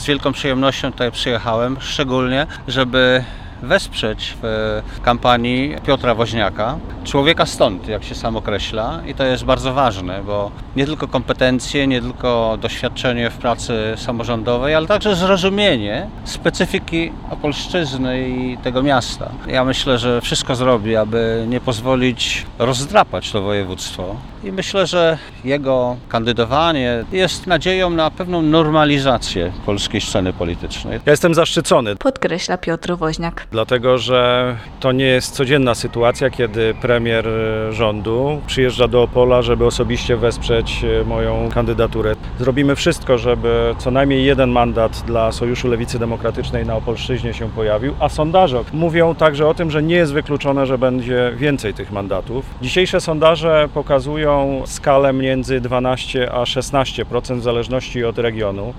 Z wielką przyjemnością tutaj przyjechałem, szczególnie, żeby wesprzeć w kampanii Piotra Woźniaka, człowieka stąd, jak się sam określa, i to jest bardzo ważne, bo nie tylko kompetencje, nie tylko doświadczenie w pracy samorządowej, ale także zrozumienie specyfiki Opolszczyzny i tego miasta. Ja myślę, że wszystko zrobi, aby nie pozwolić rozdrapać to województwo i myślę, że jego kandydowanie jest nadzieją na pewną normalizację polskiej sceny politycznej. Ja jestem zaszczycony, Podkreśla Piotr Woźniak. dlatego że to nie jest codzienna sytuacja, kiedy premier rządu przyjeżdża do Opola, żeby osobiście wesprzeć moją kandydaturę. Zrobimy wszystko, żeby co najmniej jeden mandat dla Sojuszu Lewicy Demokratycznej na Opolszczyźnie się pojawił, a sondaże mówią także o tym, że nie jest wykluczone, że będzie więcej tych mandatów. Dzisiejsze sondaże pokazują skalę między 12 a 16% w zależności od regionu.